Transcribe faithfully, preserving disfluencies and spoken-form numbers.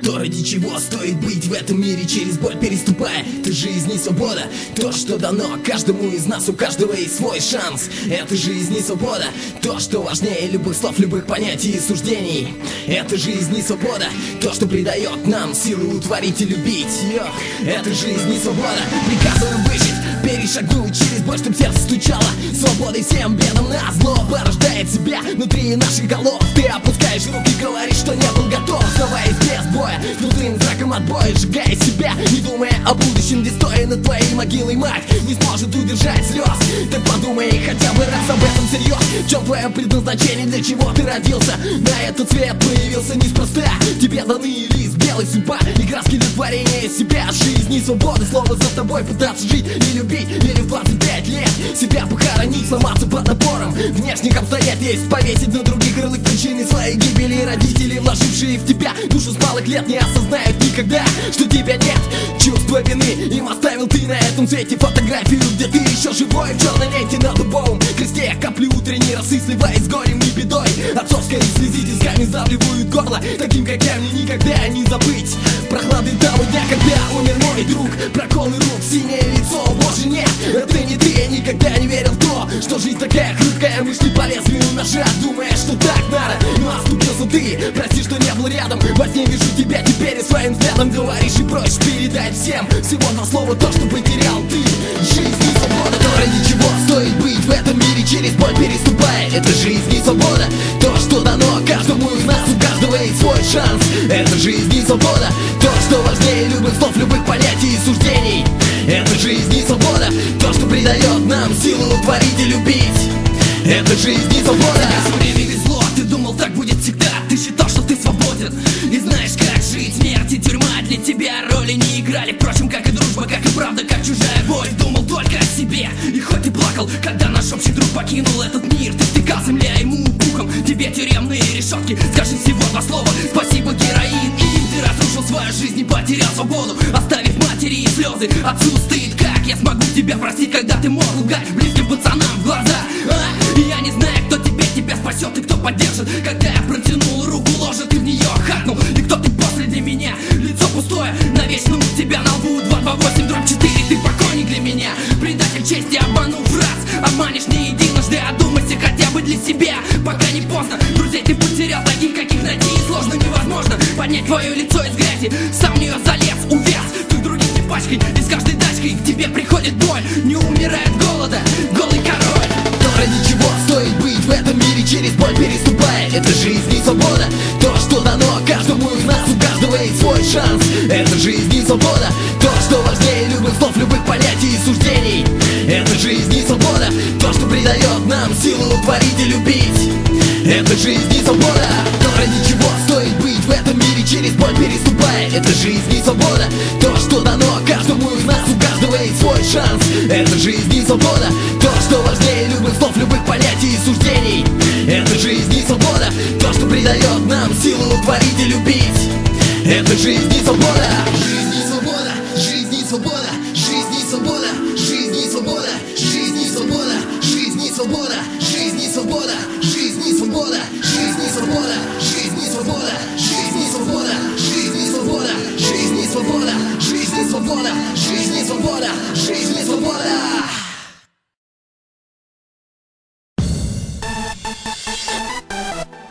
То, ради чего стоит быть в этом мире, через боль переступая. Это жизнь и свобода, то, что дано каждому из нас, у каждого есть свой шанс. Это жизнь и свобода, то, что важнее любых слов, любых понятий и суждений. Это жизнь и свобода, то, что придает нам силу творить и любить. Йо. Это жизнь и свобода, приказано выжить, перешагнуть через боль, чтоб сердце стучало. Свободой всем бедам на зло порождает себя внутри наших голов. Ты опускаешь руки, говоришь, что не был готов, оставаясь без боя, внутренним знаком отбоя, сжигая себя, не думая о будущем, где стоя над твоей могилой мать не сможет удержать слез. Так подумай хотя бы раз об этом всерьез. В чем твое предназначение, для чего ты родился? На этот свет появился неспроста. Тебе даны лист белый, судьба и краски для творения себя. Жизнь и свобода, слово за тобой пытаться жить и любить. Или в двадцать пять лет себя похоронить, сломаться под напором внешних обстоятельств, повесить на других ярлык причины своей гибели. Родители, вложившие в тебя душу с малых лет, не осознают никогда, что тебя нет. Чувство вины им оставил ты на этом свете. Фотографию, где ты еще живой, в черной ленте на дубовом кресте. Капли утренней росы, сливаясь с горем и бедой. Отцовской слезы тисками сдавливают горло. Таким, как я, мне никогда не забыть прохлады того дня, когда умер мой друг. Проколы рук, синее лицо, боже нет, это не ты. Я никогда не верил в то, что жизнь такая хрупкая. Мы шли по лезвию ножа, думая, что так надо, но оступился ты, прости, что не был рядом. Во сне вижу тебя теперь и своим взглядом говоришь и просишь передать всем всего два слова, то, что потерял ты. Жизнь и свобода, то, ради чего стоит быть в этом мире, через боль переступая. Это жизнь и свобода, то, что дано каждому из нас, у каждого есть свой шанс. Это жизнь и свобода, то, что важнее любых слов, любых понятий и суждений. Это жизнь и свобода, то, что придает нам силу творить и любить. Это жизнь и свобода. Тебе все время везло, ты думал, так будет всегда. Ты считал, что ты свободен и знаешь, как жить. Смерть и тюрьма для тебя роли не играли. Впрочем, как и дружба, как и правда, как чужая боль. Думал только о себе, и хоть ты плакал, когда наш общий друг покинул этот мир. Ты втыкал земля ему пухом, тебе тюремные решетки. Скажи всего два слова, спасибо, героин. И им ты разрушил свою жизнь и потерял свободу, оставив матери и слезы. Отцу стыд, как я смогу тебя простить, когда ты мог лгать близким пацанам в глаза, а? И я не знаю, кто теперь тебя спасет и кто поддержит. Когда я протянул руку, ложа, ты в нее хакнул. И кто ты после для меня? Лицо пустое, навечно у тебя на лбу два два восемь дробь четыре. Ты покойник для меня, предатель чести, обманув раз. Обманешь не единожды, одумайся хотя бы для себя, пока не поздно. Друзей ты потерял, таких, каких найти сложно, невозможно поднять твое лицо из грязи. Сам в нее залез, увяз, ты других не пачкай. И с каждой дачкой к тебе приходит боль, не умирает голода, голый король. То, ради чего стоит быть в этом мире, через боль переступая. Это жизнь и свобода, то, что дано каждому из нас, у каждого есть свой шанс. Это жизнь и свобода, то, что важнее любых слов, любых понятий и суждений. Это жизнь и свобода, то, что придает нам силу творить и любить. Это жизнь и свобода, то, ради чего стоит быть в этом мире, через боль переступая. Это жизнь и свобода, то, что дано каждому из нас, у каждого есть свой шанс. Это жизнь и свобода, то, что важнее любых слов, любых понятий и суждений. Это жизнь и свобода, то, что придает нам силу творить и любить. Это жизнь